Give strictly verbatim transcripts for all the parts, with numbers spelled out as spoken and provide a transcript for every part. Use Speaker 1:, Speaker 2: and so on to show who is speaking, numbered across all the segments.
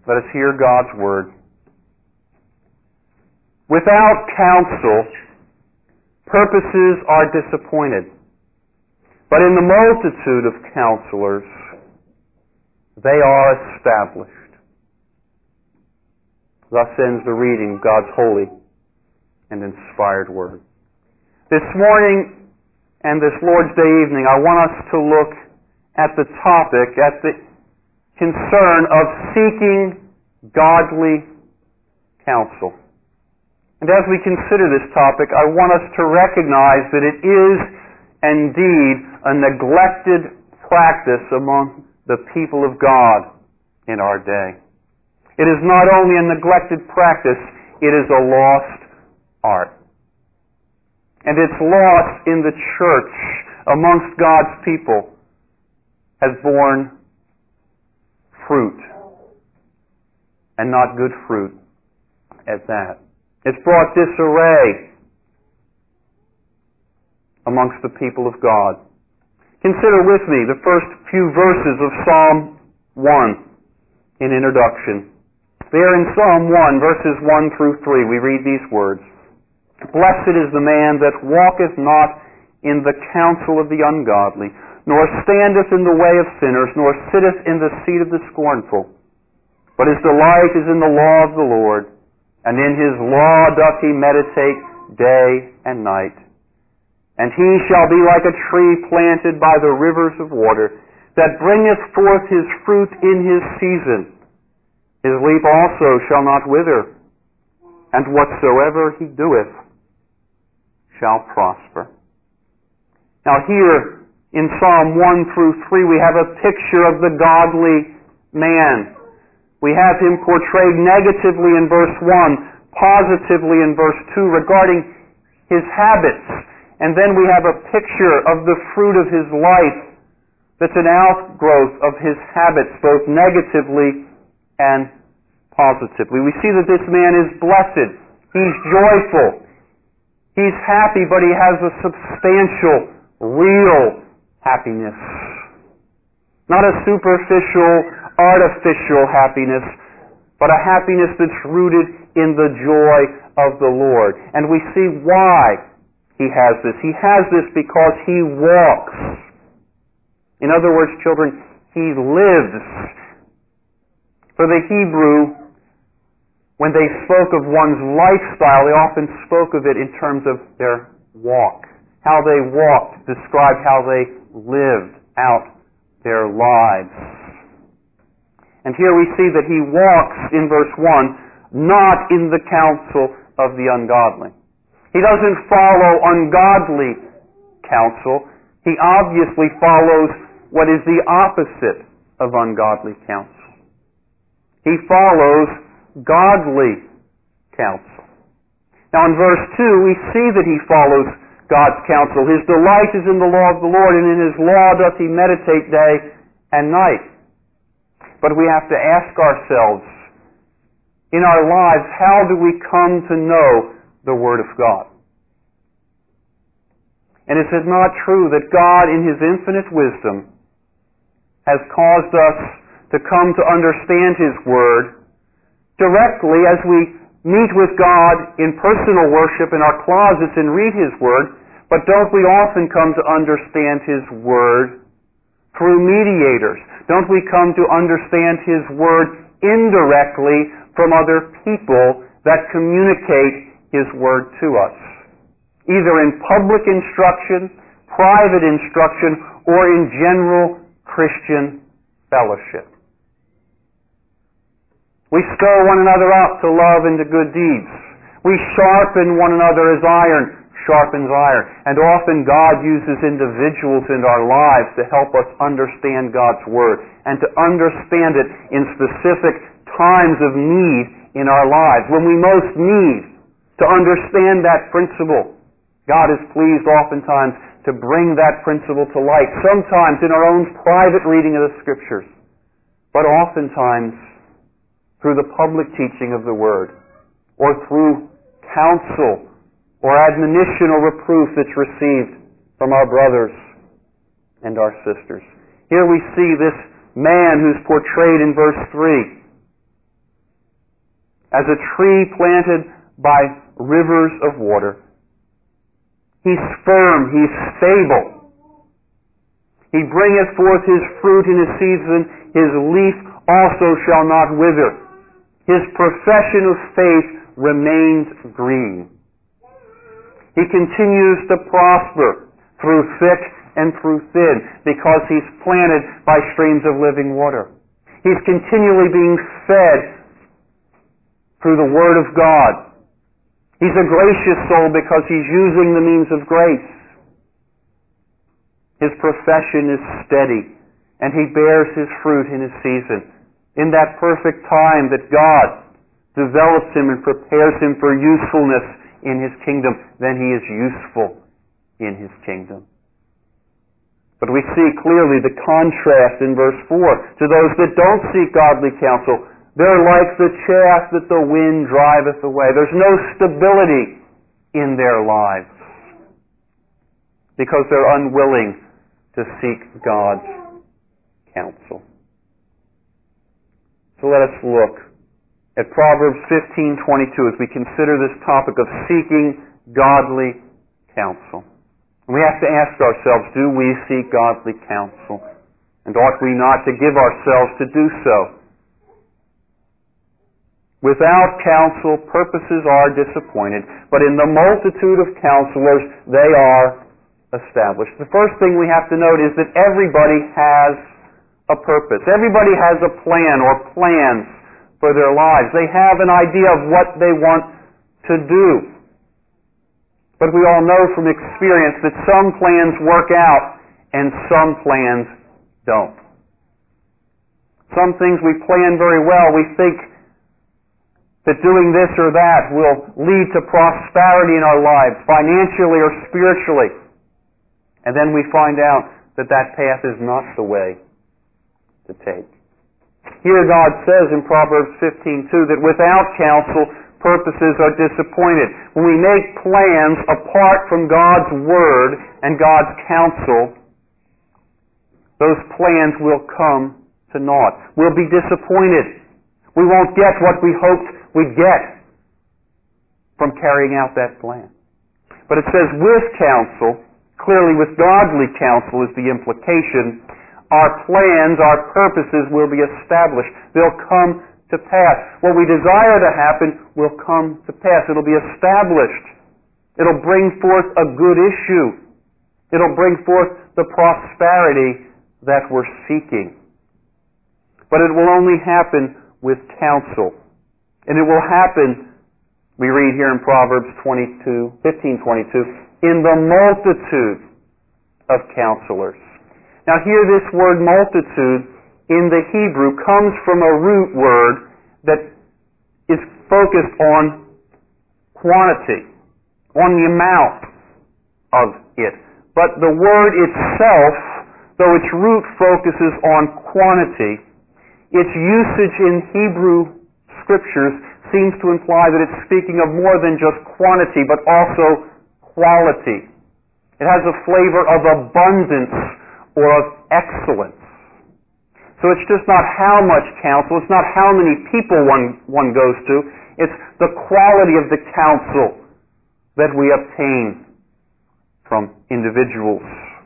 Speaker 1: Let us hear God's word. Without counsel, purposes are disappointed. But in the multitude of counselors, they are established. Thus ends the reading of God's holy and inspired word. This morning and this Lord's Day evening, I want us to look at the topic, at the concern of seeking godly counsel. And as we consider this topic, I want us to recognize that it is indeed a neglected practice among the people of God in our day. It is not only a neglected practice, it is a lost art. And its loss in the church amongst God's people has borne fruit, and not good fruit at that. It's brought disarray amongst the people of God. Consider with me the first few verses of Psalm one in introduction. There in Psalm one, verses one through three, we read these words. Blessed is the man that walketh not in the counsel of the ungodly, nor standeth in the way of sinners, nor sitteth in the seat of the scornful. But his delight is in the law of the Lord, and in his law doth he meditate day and night. And he shall be like a tree planted by the rivers of water, that bringeth forth his fruit in his season. His leaf also shall not wither, and whatsoever he doeth shall prosper. Now here in Psalm one through three we have a picture of the godly man. We have him portrayed negatively in verse one, positively in verse two regarding his habits. And then we have a picture of the fruit of his life that's an outgrowth of his habits, both negatively and positively. We see that this man is blessed. He's joyful. He's happy, but he has a substantial, real happiness. Not a superficial, artificial happiness, but a happiness that's rooted in the joy of the Lord. And we see why he has this. He has this because he walks. In other words, children, he lives. For the Hebrew, when they spoke of one's lifestyle, they often spoke of it in terms of their walk. How they walked described how they lived out their lives. And here we see that he walks, in verse one, not in the counsel of the ungodly. He doesn't follow ungodly counsel. He obviously follows what is the opposite of ungodly counsel. He follows godly counsel. Now in verse two, we see that he follows God's counsel. His delight is in the law of the Lord, and in his law doth he meditate day and night. But we have to ask ourselves, in our lives, how do we come to know the Word of God? And is it not true that God, in His infinite wisdom, has caused us to come to understand His Word directly as we meet with God in personal worship in our closets and read His Word, but don't we often come to understand His Word through mediators? Don't we come to understand His Word indirectly from other people that communicate His Word to us? Either in public instruction, private instruction, or in general Christian fellowship. We stir one another up to love and to good deeds. We sharpen one another as iron sharpens iron. And often God uses individuals in our lives to help us understand God's Word and to understand it in specific times of need in our lives. When we most need to understand that principle, God is pleased oftentimes to bring that principle to light, sometimes in our own private reading of the Scriptures, but oftentimes through the public teaching of the Word, or through counsel or admonition or reproof that's received from our brothers and our sisters. Here we see this man who's portrayed in verse three. as a tree planted by rivers of water. He's firm, he's stable. He bringeth forth his fruit in his season, his leaf also shall not wither. His profession of faith remains green. He continues to prosper through thick and through thin because he's planted by streams of living water. He's continually being fed through the Word of God. He's a gracious soul because he's using the means of grace. His profession is steady, and he bears his fruit in his season. In that perfect time that God develops him and prepares him for usefulness in his kingdom, then he is useful in his kingdom. But we see clearly the contrast in verse four. To those that don't seek godly counsel, they're like the chaff that the wind driveth away. There's no stability in their lives because they're unwilling to seek God's counsel. So let us look at Proverbs fifteen twenty-two as we consider this topic of seeking godly counsel. We have to ask ourselves, do we seek godly counsel? And ought we not to give ourselves to do so? Without counsel, purposes are disappointed, but in the multitude of counselors, they are established. The first thing we have to note is that everybody has a purpose. Everybody has a plan or plans for their lives. They have an idea of what they want to do. But we all know from experience that some plans work out and some plans don't. Some things we plan very well. We think that doing this or that will lead to prosperity in our lives, financially or spiritually. And then we find out that that path is not the way to take. Here God says in Proverbs fifteen two that without counsel, purposes are disappointed. When we make plans apart from God's Word and God's counsel, those plans will come to naught. We'll be disappointed. We won't get what we hoped we'd get from carrying out that plan. But it says with counsel, clearly with godly counsel is the implication, our plans, our purposes will be established. They'll come to pass. What we desire to happen will come to pass. It'll be established. It'll bring forth a good issue. It'll bring forth the prosperity that we're seeking. But it will only happen with counsel. And it will happen, we read here in Proverbs twenty-two, fifteen twenty-two, in the multitude of counselors. Now here this word multitude in the Hebrew comes from a root word that is focused on quantity, on the amount of it. But the word itself, though its root focuses on quantity, its usage in Hebrew scriptures seems to imply that it's speaking of more than just quantity, but also quality. It has a flavor of abundance or of excellence. So it's just not how much counsel, it's not how many people one, one goes to, it's the quality of the counsel that we obtain from individuals.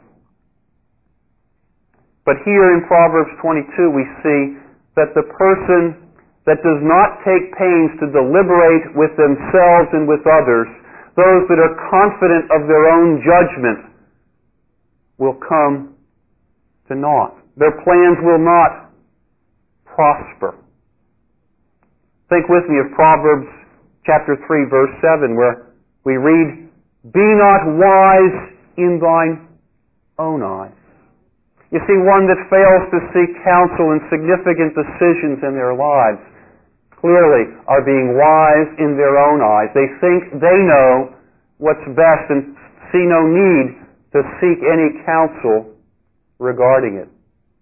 Speaker 1: But here in Proverbs twenty-two we see that the person that does not take pains to deliberate with themselves and with others, those that are confident of their own judgment, will come to naught. Their plans will not prosper. Think with me of Proverbs chapter three, verse seven, where we read, "Be not wise in thine own eyes." You see, one that fails to seek counsel in significant decisions in their lives clearly are being wise in their own eyes. They think they know what's best and see no need to seek any counsel regarding it.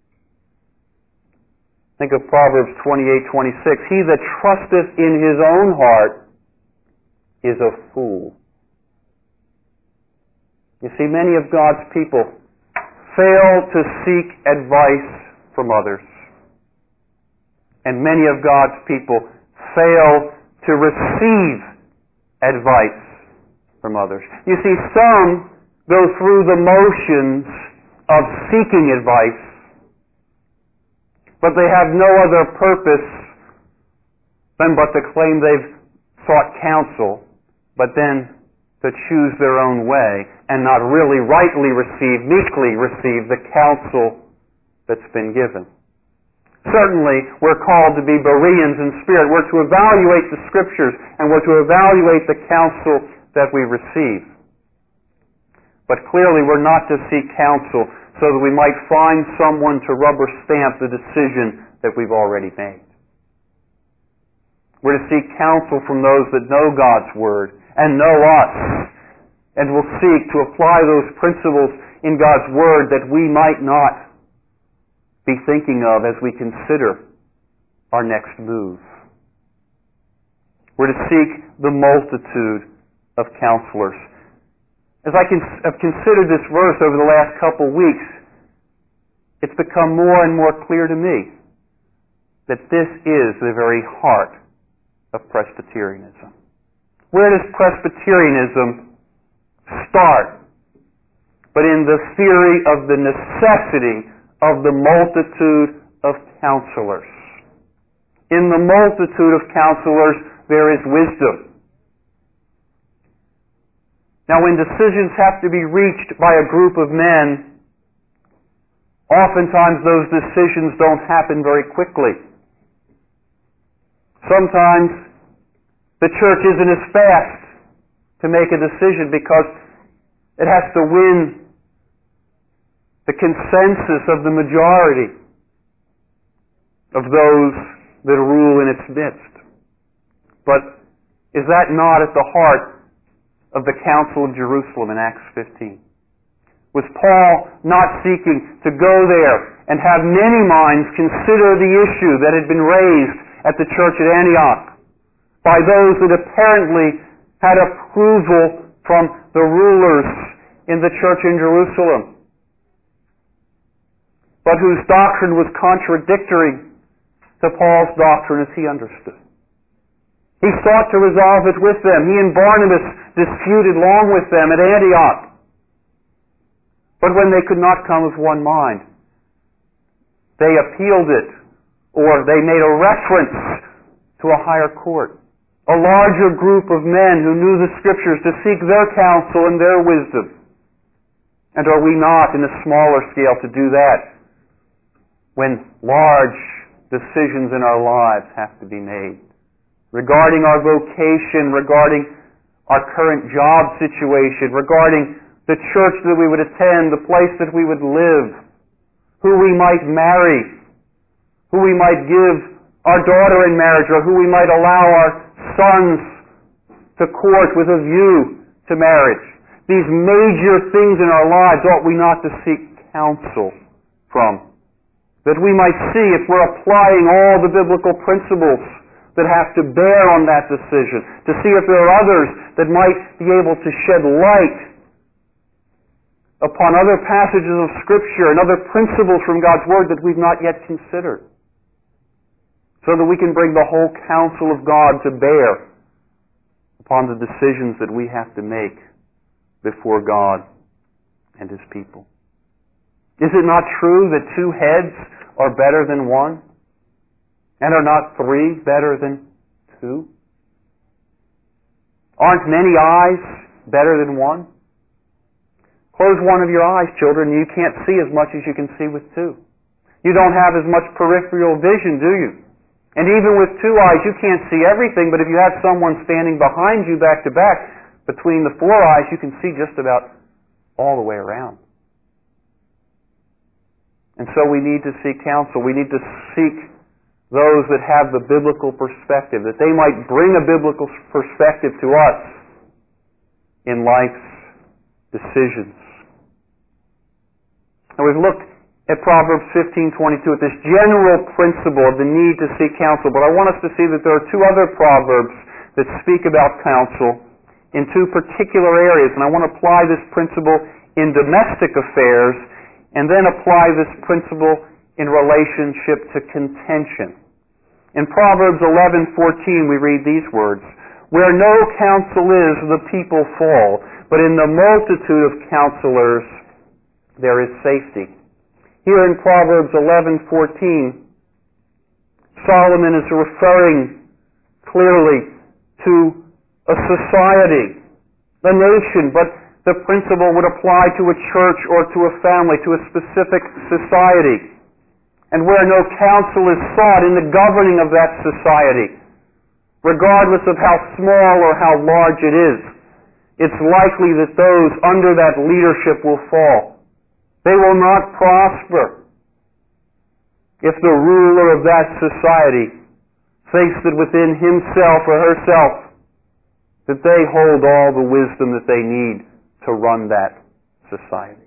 Speaker 1: Think of Proverbs twenty-eight twenty-six. "He that trusteth in his own heart is a fool." You see, many of God's people fail to seek advice from others. And many of God's people fail to receive advice from others. You see, some go through the motions of seeking advice, but they have no other purpose than but to claim they've sought counsel, but then to choose their own way and not really rightly receive, meekly receive the counsel that's been given. Certainly, we're called to be Bereans in spirit. We're to evaluate the Scriptures, and we're to evaluate the counsel that we receive. But clearly, we're not to seek counsel so that we might find someone to rubber stamp the decision that we've already made. We're to seek counsel from those that know God's Word and know us, and will seek to apply those principles in God's Word that we might not be thinking of as we consider our next move. We're to seek the multitude of counselors. As I have considered this verse over the last couple weeks, it's become more and more clear to me that this is the very heart of Presbyterianism. Where does Presbyterianism start? But in the theory of the necessity of the multitude of counselors. In the multitude of counselors, there is wisdom. Now, when decisions have to be reached by a group of men, oftentimes those decisions don't happen very quickly. Sometimes the church isn't as fast to make a decision because it has to win the consensus of the majority of those that rule in its midst. But is that not at the heart of the Council of Jerusalem in Acts fifteen? Was Paul not seeking to go there and have many minds consider the issue that had been raised at the church at Antioch by those that apparently had approval from the rulers in the church in Jerusalem, but whose doctrine was contradictory to Paul's doctrine as he understood? He sought to resolve it with them. He and Barnabas disputed long with them at Antioch. But when they could not come of one mind, they appealed it, or they made a reference to a higher court, a larger group of men who knew the Scriptures, to seek their counsel and their wisdom. And are we not, in a smaller scale, to do that when large decisions in our lives have to be made? Regarding our vocation, regarding our current job situation, regarding the church that we would attend, the place that we would live, who we might marry, who we might give our daughter in marriage, or who we might allow our sons to court with a view to marriage. These major things in our lives ought we not to seek counsel from, that we might see if we're applying all the biblical principles that have to bear on that decision, to see if there are others that might be able to shed light upon other passages of Scripture and other principles from God's Word that we've not yet considered, so that we can bring the whole counsel of God to bear upon the decisions that we have to make before God and His people. Is it not true that two heads are better than one? And are not three better than two? Aren't many eyes better than one? Close one of your eyes, children, and you can't see as much as you can see with two. You don't have as much peripheral vision, do you? And even with two eyes, you can't see everything, but if you have someone standing behind you back to back, between the four eyes, you can see just about all the way around. And so we need to seek counsel. We need to seek those that have the biblical perspective, that they might bring a biblical perspective to us in life's decisions. Now we've looked at Proverbs fifteen twenty-two, at this general principle of the need to seek counsel, but I want us to see that there are two other proverbs that speak about counsel in two particular areas, and I want to apply this principle in domestic affairs and then apply this principle in relationship to contention. In Proverbs eleven fourteen we read these words, "Where no counsel is, the people fall, but in the multitude of counselors there is safety." Here in Proverbs eleven fourteen, Solomon is referring clearly to a society, a nation, but the principle would apply to a church or to a family, to a specific society. And where no counsel is sought in the governing of that society, regardless of how small or how large it is, it's likely that those under that leadership will fall. They will not prosper if the ruler of that society thinks that within himself or herself that they hold all the wisdom that they need to run that society.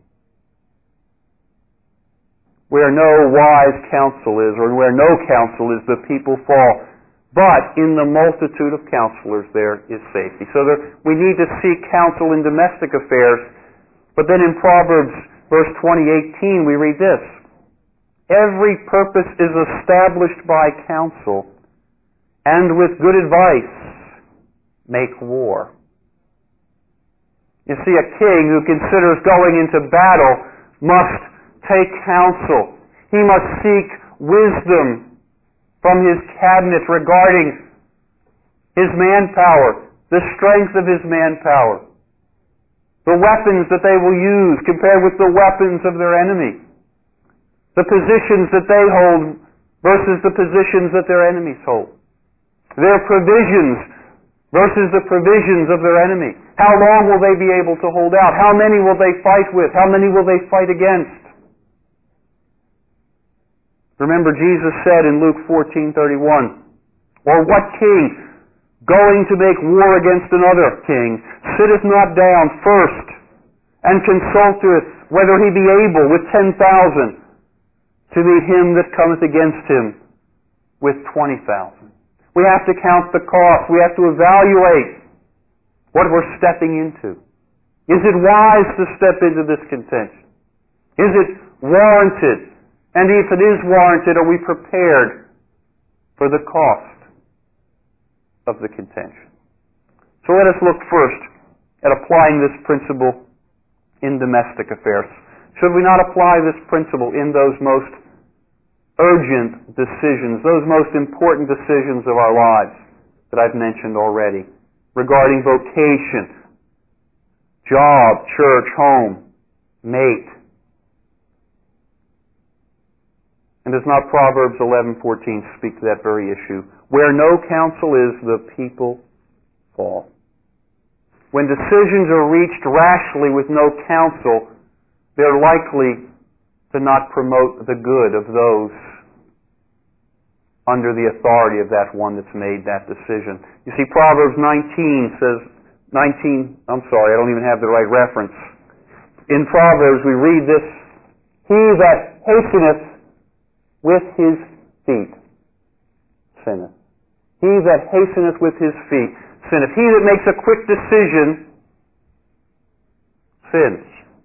Speaker 1: Where no wise counsel is, or where no counsel is, the people fall. But in the multitude of counselors there is safety. So there, we need to seek counsel in domestic affairs. But then in Proverbs verse twenty eighteen we read this, "Every purpose is established by counsel, and with good advice make war." You see, a king who considers going into battle must take counsel. He must seek wisdom from his cabinet regarding his manpower, the strength of his manpower, the weapons that they will use compared with the weapons of their enemy, the positions that they hold versus the positions that their enemies hold, their provisions versus the provisions of their enemy. How long will they be able to hold out? How many will they fight with? How many will they fight against? Remember, Jesus said in Luke fourteen thirty-one, "Or what king, going to make war against another king, sitteth not down first, and consulteth whether he be able with ten thousand to meet him that cometh against him with twenty thousand. We have to count the cost. We have to evaluate what we're stepping into. Is it wise to step into this contention? Is it warranted? And if it is warranted, are we prepared for the cost of the contention? So let us look first at applying this principle in domestic affairs. Should we not apply this principle in those most urgent decisions, those most important decisions of our lives that I've mentioned already, regarding vocation, job, church, home, mate? And does not Proverbs eleven fourteen speak to that very issue? Where no counsel is, the people fall. When decisions are reached rashly with no counsel, they're likely to not promote the good of those under the authority of that one that's made that decision. You see, Proverbs nineteen says, nineteen, I'm sorry, I don't even have the right reference. In Proverbs we read this, "He that hasteneth with his feet sinneth." He that hasteneth with his feet sinneth. He that makes a quick decision sins.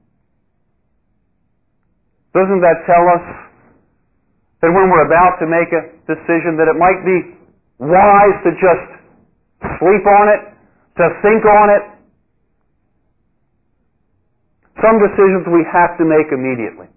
Speaker 1: Doesn't that tell us that when we're about to make a decision that it might be wise to just sleep on it, to think on it? Some decisions we have to make immediately.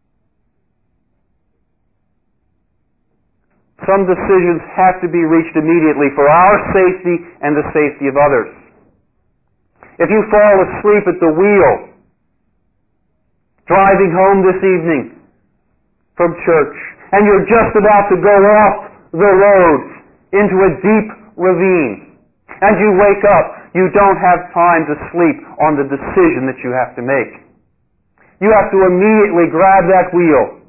Speaker 1: Some decisions have to be reached immediately for our safety and the safety of others. If you fall asleep at the wheel, driving home this evening from church, and you're just about to go off the road into a deep ravine, and you wake up, you don't have time to sleep on the decision that you have to make. You have to immediately grab that wheel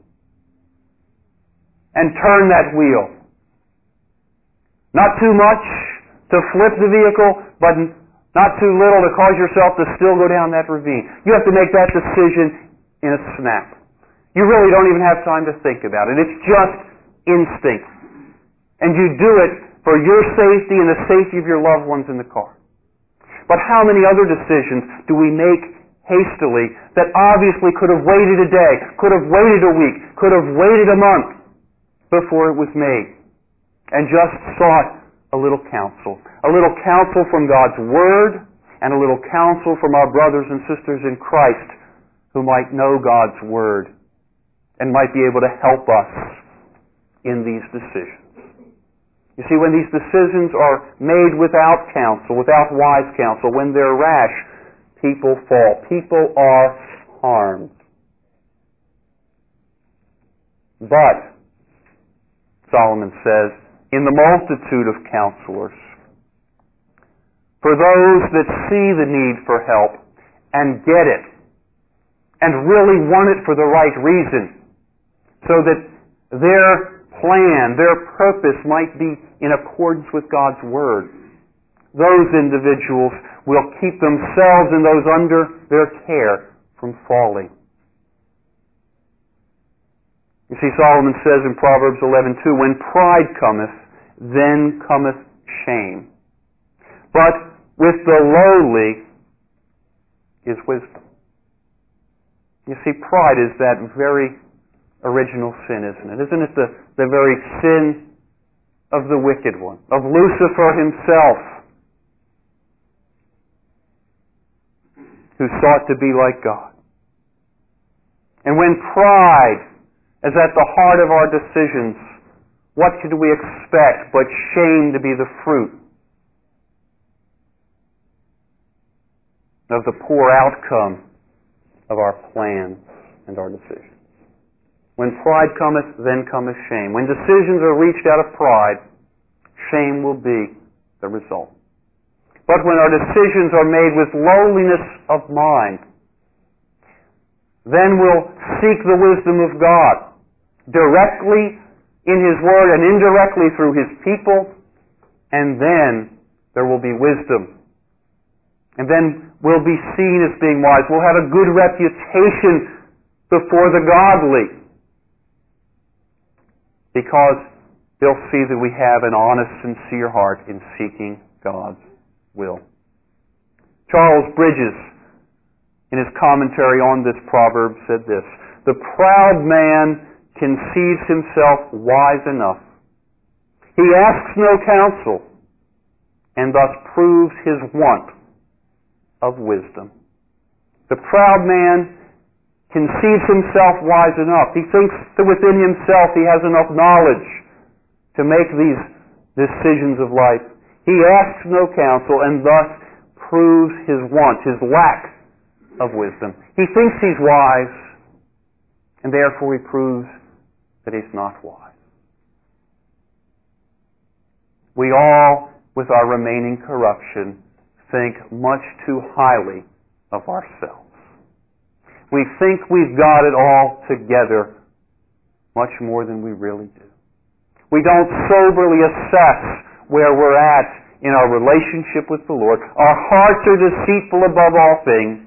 Speaker 1: and turn that wheel. Not too much to flip the vehicle, but not too little to cause yourself to still go down that ravine. You have to make that decision in a snap. You really don't even have time to think about it. It's just instinct. And you do it for your safety and the safety of your loved ones in the car. But how many other decisions do we make hastily that obviously could have waited a day, could have waited a week, could have waited a month before it was made? and just sought a little counsel. A little counsel from God's Word and a little counsel from our brothers and sisters in Christ who might know God's Word and might be able to help us in these decisions. You see, when these decisions are made without counsel, without wise counsel, when they're rash, people fall. People are harmed. But, Solomon says, in the multitude of counselors, for those that see the need for help and get it, and really want it for the right reason, so that their plan, their purpose might be in accordance with God's Word, those individuals will keep themselves and those under their care from falling. You see, Solomon says in Proverbs eleven two, when pride cometh, then cometh shame. But with the lowly is wisdom. You see, pride is that very original sin, isn't it? Isn't it the, the very sin of the wicked one, of Lucifer himself, who sought to be like God? And when pride is at the heart of our decisions, what could we expect but shame to be the fruit of the poor outcome of our plans and our decisions? When pride cometh, then cometh shame. When decisions are reached out of pride, shame will be the result. But when our decisions are made with lowliness of mind, then we'll seek the wisdom of God directly in His Word and indirectly through His people, and then there will be wisdom. And then we'll be seen as being wise. We'll have a good reputation before the godly, because they'll see that we have an honest, sincere heart in seeking God's will. Charles Bridges, in his commentary on this proverb, said this: the proud man conceives himself wise enough. He asks no counsel, and thus proves his want of wisdom. The proud man conceives himself wise enough. He thinks that within himself he has enough knowledge to make these decisions of life. He asks no counsel, and thus proves his want, his lack of wisdom. He thinks he's wise, and therefore he proves that he's not wise. We all, with our remaining corruption, think much too highly of ourselves. We think we've got it all together much more than we really do. We don't soberly assess where we're at in our relationship with the Lord. Our hearts are deceitful above all things.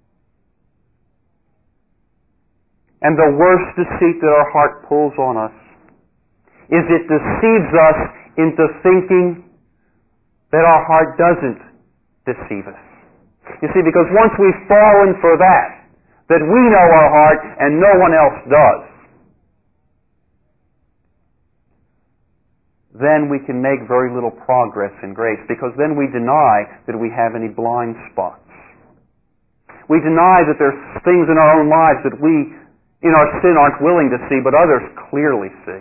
Speaker 1: And the worst deceit that our heart pulls on us is it deceives us into thinking that our heart doesn't deceive us. You see, because once we've fallen for that, that we know our heart and no one else does, then we can make very little progress in grace, because then we deny that we have any blind spots. We deny that there's things in our own lives that we, in our sin, aren't willing to see, but others clearly see.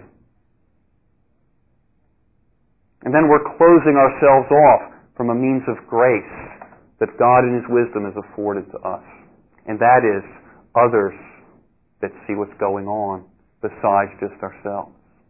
Speaker 1: And then we're closing ourselves off from a means of grace that God in His wisdom has afforded to us. And that is others that see what's going on besides just ourselves.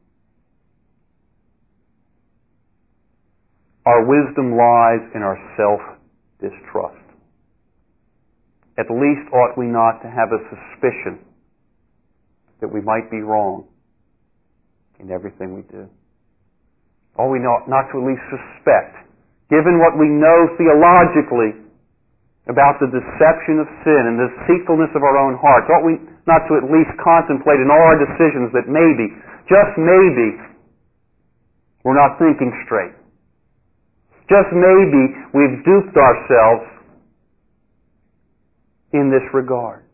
Speaker 1: Our wisdom lies in our self-distrust. At least ought we not to have a suspicion that we might be wrong in everything we do. Ought we not, not to at least suspect, given what we know theologically about the deception of sin and the deceitfulness of our own hearts, ought we not to at least contemplate in all our decisions that maybe, just maybe, we're not thinking straight. Just maybe we've duped ourselves in this regard.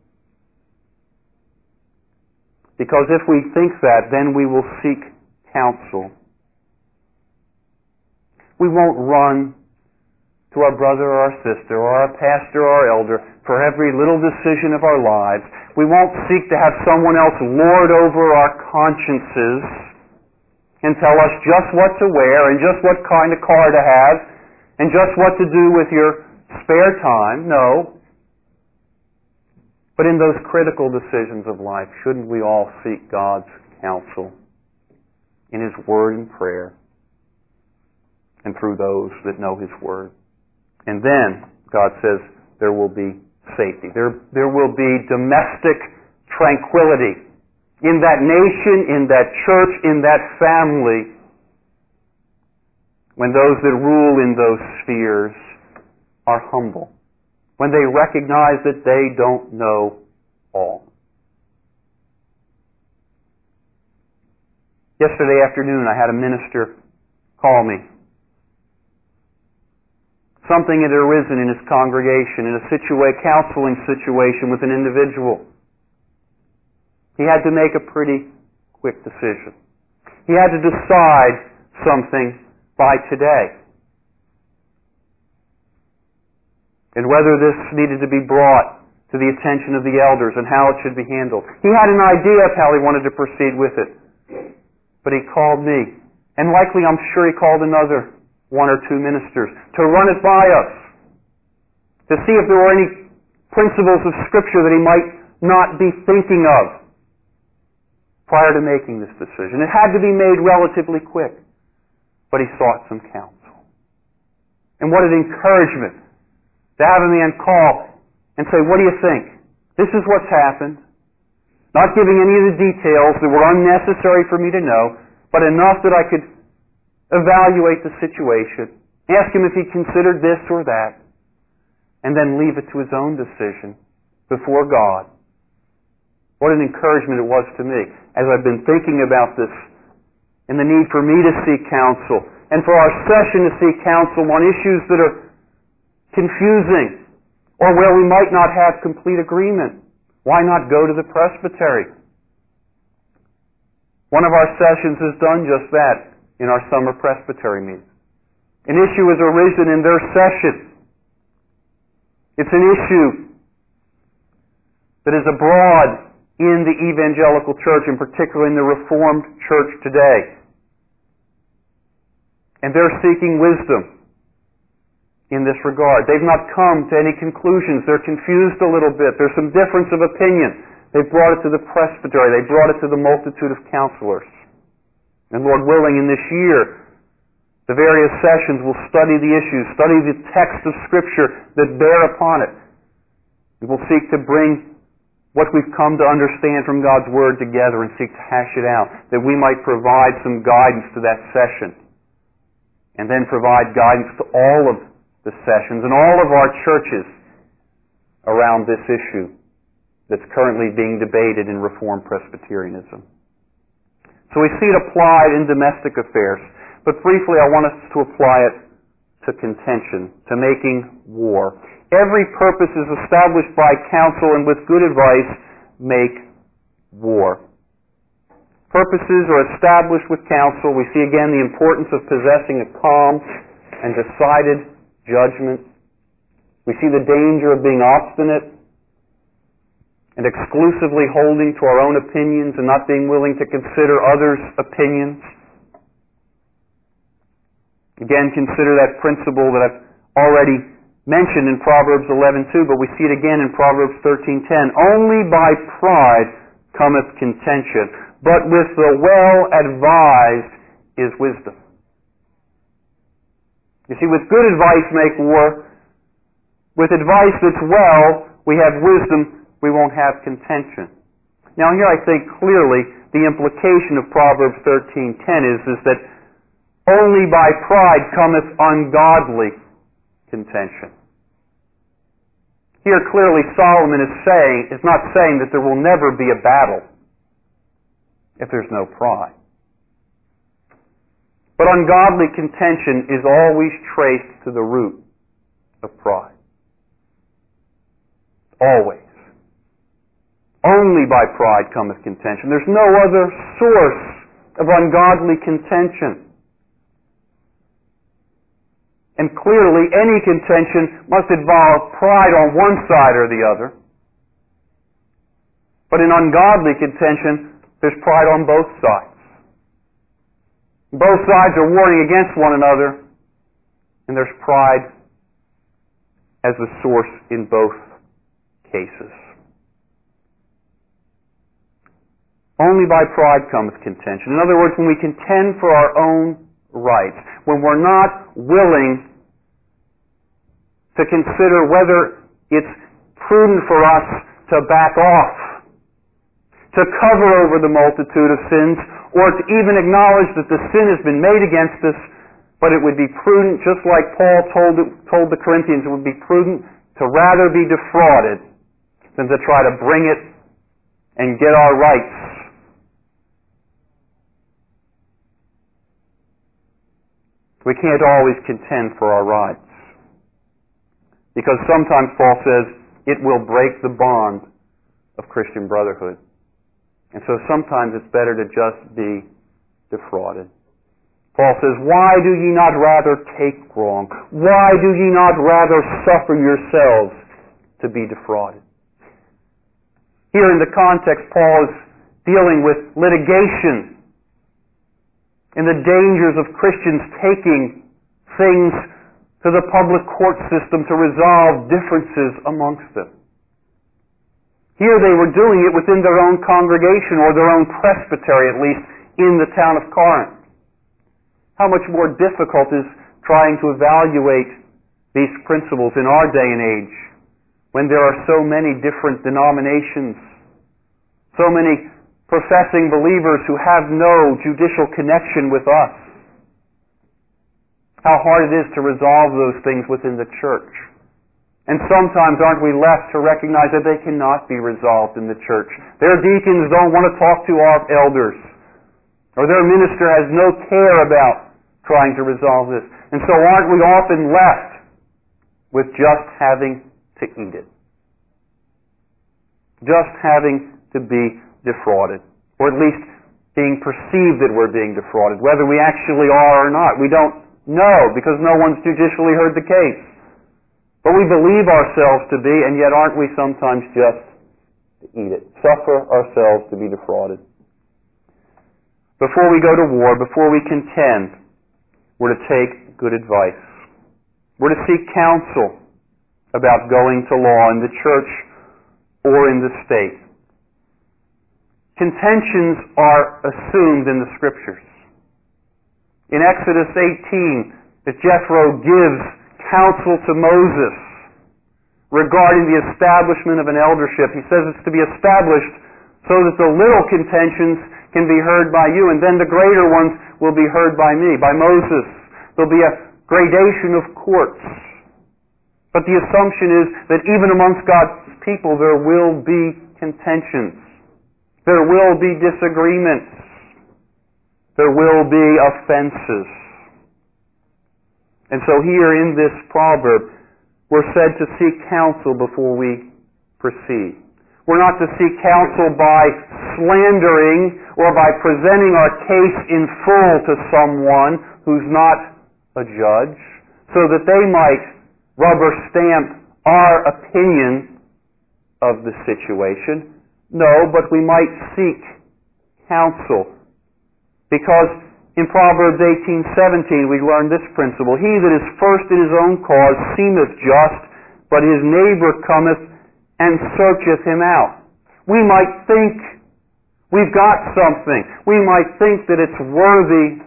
Speaker 1: Because if we think that, then we will seek counsel We won't run to our brother or our sister or our pastor or our elder for every little decision of our lives. We won't seek to have someone else lord over our consciences and tell us just what to wear and just what kind of car to have and just what to do with your spare time. No. But in those critical decisions of life, shouldn't we all seek God's counsel in His Word and prayer and through those that know His Word? And then, God says, there will be safety. There, there will be domestic tranquility in that nation, in that church, in that family, when those that rule in those spheres are humble, when they recognize that they don't know all. Yesterday afternoon, I had a minister call me. Something had arisen in his congregation, in a situa- counseling situation with an individual. He had to make a pretty quick decision. He had to decide something by today. And whether this needed to be brought to the attention of the elders and how it should be handled. He had an idea of how he wanted to proceed with it. But he called me. And likely, I'm sure he called another one or two ministers to run it by us, to see if there were any principles of Scripture that he might not be thinking of prior to making this decision. It had to be made relatively quick, but he sought some counsel. And what an encouragement to have a man call and say, what do you think? This is what's happened. Not giving any of the details that were unnecessary for me to know, but enough that I could evaluate the situation, ask him if he considered this or that, and then leave it to his own decision before God. What an encouragement it was to me as I've been thinking about this and the need for me to seek counsel and for our session to seek counsel on issues that are confusing or where we might not have complete agreement. Why not go to the presbytery? One of our sessions has done just that in our summer presbytery meeting. An issue has arisen in their session. It's an issue that is abroad in the evangelical church, and particularly in the Reformed church today. And they're seeking wisdom in this regard. They've not come to any conclusions. They're confused a little bit. There's some difference of opinion. They've brought it to the presbytery. They brought it to the multitude of counselors. And Lord willing, in this year, the various sessions will study the issues, study the text of Scripture that bear upon it. We will seek to bring what we've come to understand from God's Word together and seek to hash it out, that we might provide some guidance to that session, and then provide guidance to all of the sessions and all of our churches around this issue that's currently being debated in Reformed Presbyterianism. So we see it applied in domestic affairs. But briefly, I want us to apply it to contention, to making war. Every purpose is established by counsel, and with good advice, make war. Purposes are established with counsel. We see again the importance of possessing a calm and decided judgment. We see the danger of being obstinate and exclusively holding to our own opinions and not being willing to consider others' opinions. Again, consider that principle that I've already mentioned in Proverbs eleven two, but we see it again in Proverbs thirteen ten. Only by pride cometh contention, but with the well-advised is wisdom. You see, with good advice make war. With advice that's well, we have wisdom, we won't have contention. Now here I think clearly the implication of Proverbs thirteen ten is, is that only by pride cometh ungodly contention. Here clearly Solomon is saying, is not saying that there will never be a battle if there's no pride. But ungodly contention is always traced to the root of pride. Always. Only by pride cometh contention. There's no other source of ungodly contention. And clearly, any contention must involve pride on one side or the other. But in ungodly contention, there's pride on both sides. Both sides are warring against one another, and there's pride as the source in both cases. Only by pride comes contention. In other words, when we contend for our own rights, when we're not willing to consider whether it's prudent for us to back off, to cover over the multitude of sins, or to even acknowledge that the sin has been made against us, but it would be prudent, just like Paul told, told the Corinthians, it would be prudent to rather be defrauded than to try to bring it and get our rights. We can't always contend for our rights. Because sometimes Paul says it will break the bond of Christian brotherhood. And so sometimes it's better to just be defrauded. Paul says, why do ye not rather take wrong? Why do ye not rather suffer yourselves to be defrauded? Here in the context, Paul is dealing with litigation and the dangers of Christians taking things to the public court system to resolve differences amongst them. Here they were doing it within their own congregation, or their own presbytery at least, in the town of Corinth. How much more difficult is trying to evaluate these principles in our day and age, when there are so many different denominations, so many professing believers who have no judicial connection with us. How hard it is to resolve those things within the church. And sometimes aren't we left to recognize that they cannot be resolved in the church. Their deacons don't want to talk to our elders, or their minister has no care about trying to resolve this. And so aren't we often left with just having to eat it? Just having to be defrauded, or at least being perceived that we're being defrauded. Whether we actually are or not, we don't know, because no one's judicially heard the case. But we believe ourselves to be, and yet aren't we sometimes just to eat it, suffer ourselves to be defrauded? Before we go to war, before we contend, we're to take good advice. We're to seek counsel about going to law in the church or in the state. Contentions are assumed in the Scriptures. In Exodus eighteen, as Jethro gives counsel to Moses regarding the establishment of an eldership, he says it's to be established so that the little contentions can be heard by you, and then the greater ones will be heard by me, by Moses. There'll be a gradation of courts. But the assumption is that even amongst God's people there will be contentions. There will be disagreements. There will be offenses. And so here in this proverb, we're said to seek counsel before we proceed. We're not to seek counsel by slandering or by presenting our case in full to someone who's not a judge, so that they might rubber stamp our opinion of the situation. No, but we might seek counsel. Because in Proverbs eighteen seventeen we learn this principle. He that is first in his own cause seemeth just, but his neighbor cometh and searcheth him out. We might think we've got something. We might think that it's worthy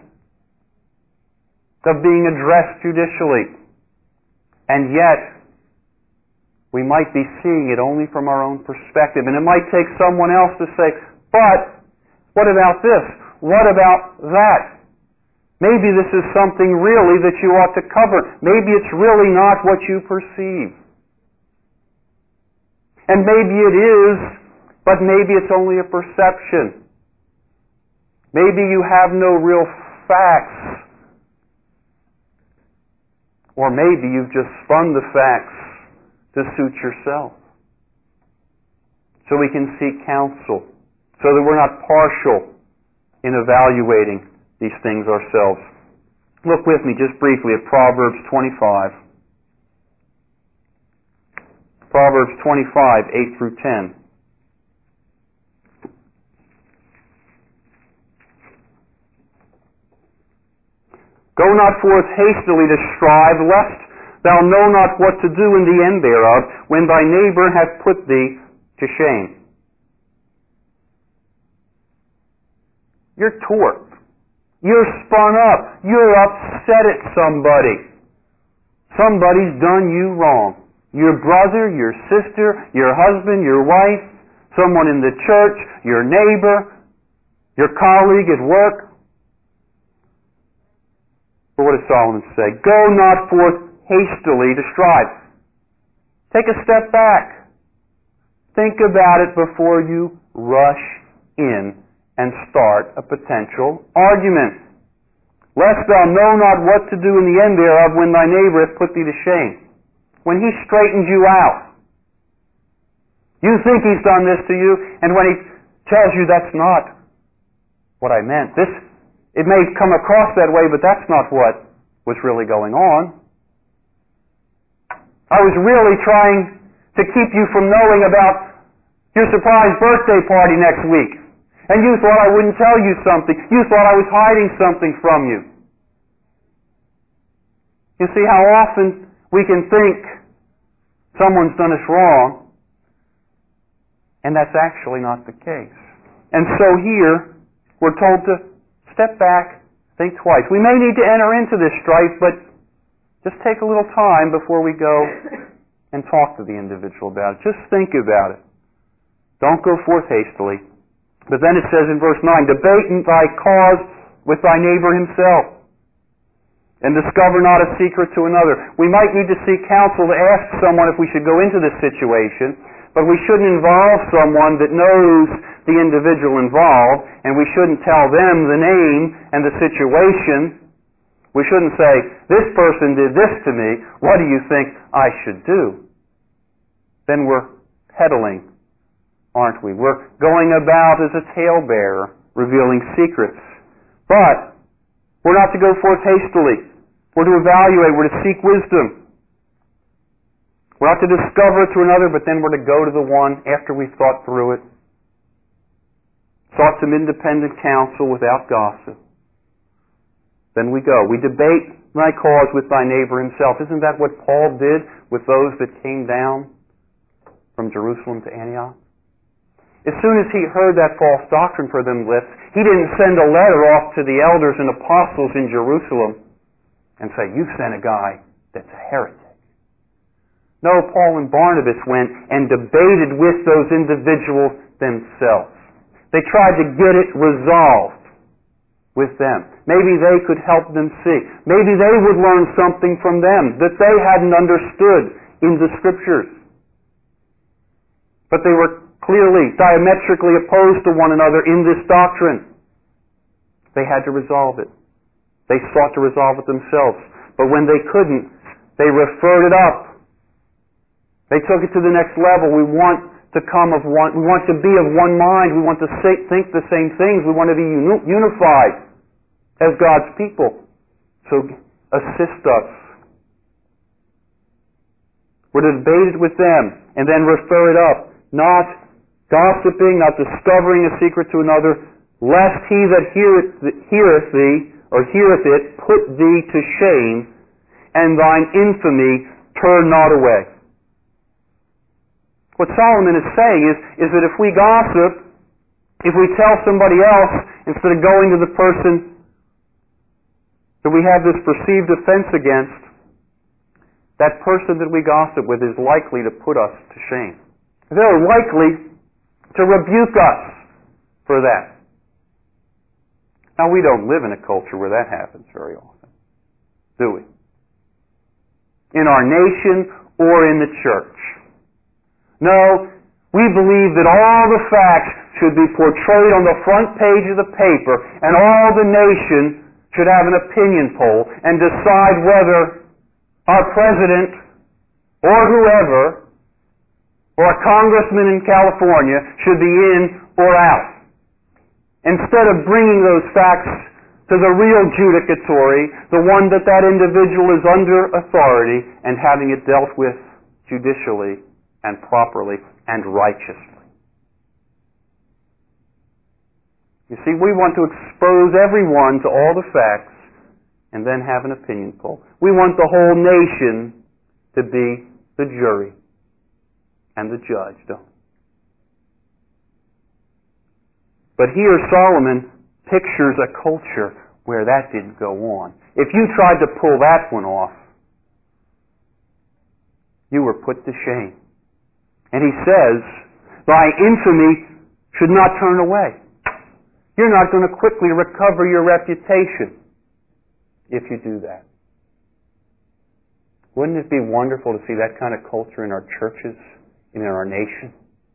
Speaker 1: of being addressed judicially. And yet, we might be seeing it only from our own perspective. And it might take someone else to say, but what about this? What about that? Maybe this is something really that you ought to cover. Maybe it's really not what you perceive. And maybe it is, but maybe it's only a perception. Maybe you have no real facts. Or maybe you've just spun the facts to suit yourself. So we can seek counsel, so that we're not partial in evaluating these things ourselves. Look with me just briefly at Proverbs twenty-five. Proverbs twenty-five, eight through ten. Go not forth hastily to strive, lest thou know not what to do in the end thereof, when thy neighbor hath put thee to shame. You're torqued. You're spun up. You're upset at somebody. Somebody's done you wrong. Your brother, your sister, your husband, your wife, someone in the church, your neighbor, your colleague at work. But what does Solomon say? Go not forth hastily to strive. Take a step back. Think about it before you rush in and start a potential argument. Lest thou know not what to do in the end thereof, when thy neighbor hath put thee to shame. When he straightens you out. You think he's done this to you, and when he tells you that's not what I meant. This, it may come across that way, but that's not what was really going on. I was really trying to keep you from knowing about your surprise birthday party next week. And you thought I wouldn't tell you something. You thought I was hiding something from you. You see how often we can think someone's done us wrong, and that's actually not the case. And so here, we're told to step back, think twice. We may need to enter into this strife, but just take a little time before we go and talk to the individual about it. Just think about it. Don't go forth hastily. But then it says in verse nine, debate thy cause with thy neighbor himself, and discover not a secret to another. We might need to seek counsel to ask someone if we should go into this situation, but we shouldn't involve someone that knows the individual involved, and we shouldn't tell them the name and the situation. We shouldn't say, this person did this to me, what do you think I should do? Then we're peddling, aren't we? We're going about as a talebearer, revealing secrets. But we're not to go forth hastily. We're to evaluate. We're to seek wisdom. We're not to discover it to another, but then we're to go to the one after we've thought through it, sought some independent counsel without gossip. Then we go. We debate thy cause with thy neighbor himself. Isn't that what Paul did with those that came down from Jerusalem to Antioch? As soon as he heard that false doctrine from them lips, he didn't send a letter off to the elders and apostles in Jerusalem and say, you sent a guy that's a heretic. No, Paul and Barnabas went and debated with those individuals themselves. They tried to get it resolved with them. Maybe they could help them see. Maybe they would learn something from them that they hadn't understood in the Scriptures. But they were clearly diametrically opposed to one another in this doctrine. They had to resolve it. They sought to resolve it themselves. But when they couldn't, they referred it up. They took it to the next level. We want to come of one, we want to be of one mind. We want to say, think the same things. We want to be uni- unified as God's people. So assist us. We're to debate it with them and then refer it up. Not gossiping, not discovering a secret to another, lest he that heareth, heareth thee, or heareth it, put thee to shame, and thine infamy turn not away. What Solomon is saying is, is that if we gossip, if we tell somebody else, instead of going to the person that we have this perceived offense against, that person that we gossip with is likely to put us to shame. They're likely to rebuke us for that. Now, we don't live in a culture where that happens very often, do we? In our nation or in the church. No, we believe that all the facts should be portrayed on the front page of the paper, and all the nation should have an opinion poll and decide whether our president or whoever, or a congressman in California, should be in or out. Instead of bringing those facts to the real judicatory, the one that that individual is under authority, and having it dealt with judicially and properly and righteously. You see, we want to expose everyone to all the facts and then have an opinion poll. We want the whole nation to be the jury and the judge, don't we? But here Solomon pictures a culture where that didn't go on. If you tried to pull that one off, you were put to shame. And he says, thy infamy should not turn away. You're not going to quickly recover your reputation if you do that. Wouldn't it be wonderful to see that kind of culture in our churches and in our nation?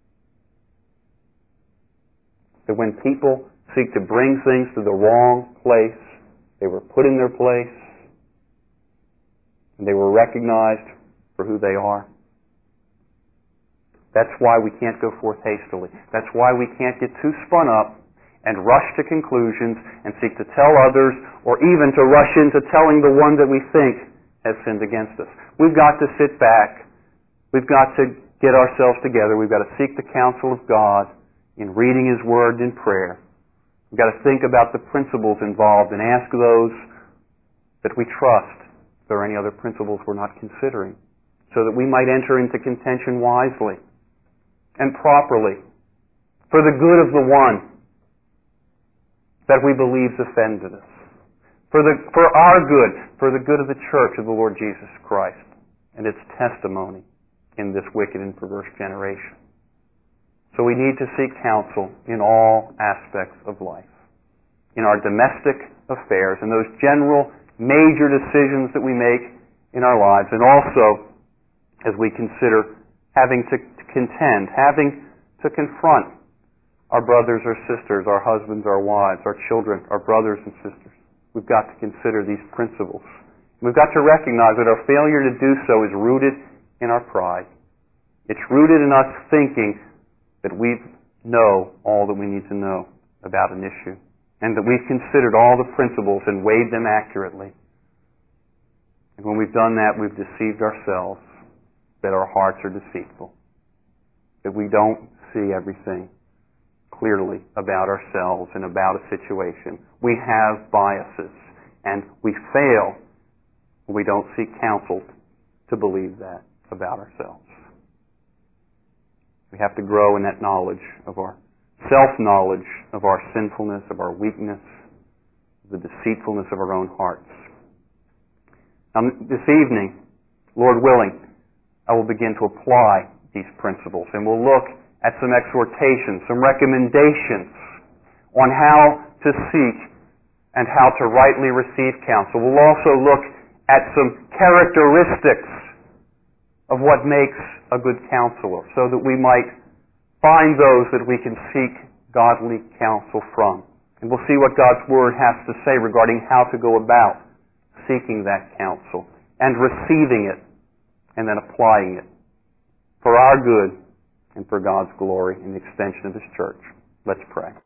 Speaker 1: That when people seek to bring things to the wrong place, they were put in their place, and they were recognized for who they are. That's why we can't go forth hastily. That's why we can't get too spun up and rush to conclusions and seek to tell others, or even to rush into telling the one that we think has sinned against us. We've got to sit back. We've got to get ourselves together. We've got to seek the counsel of God in reading His Word and prayer. We've got to think about the principles involved and ask those that we trust if there are any other principles we're not considering, so that we might enter into contention wisely and properly for the good of the one that we believe's offended us, for, the, for our good, for the good of the church of the Lord Jesus Christ and its testimony in this wicked and perverse generation. So we need to seek counsel in all aspects of life, in our domestic affairs, and those general major decisions that we make in our lives, and also as we consider having to contend, having to confront our brothers or sisters, our husbands, our wives, our children, our brothers and sisters. We've got to consider these principles. We've got to recognize that our failure to do so is rooted in our pride. It's rooted in us thinking that we know all that we need to know about an issue, and that we've considered all the principles and weighed them accurately. And when we've done that, we've deceived ourselves, that our hearts are deceitful, that we don't see everything clearly about ourselves and about a situation. We have biases, and we fail when we don't seek counsel to believe that about ourselves. We have to grow in that knowledge of our self-knowledge of our sinfulness, of our weakness, the deceitfulness of our own hearts. Now, this evening, Lord willing, I will begin to apply these principles, and we'll look at some exhortations, some recommendations on how to seek and how to rightly receive counsel. We'll also look at some characteristics of what makes a good counselor, so that we might find those that we can seek godly counsel from. And we'll see what God's Word has to say regarding how to go about seeking that counsel and receiving it and then applying it for our good and for God's glory and the extension of His church. Let's pray.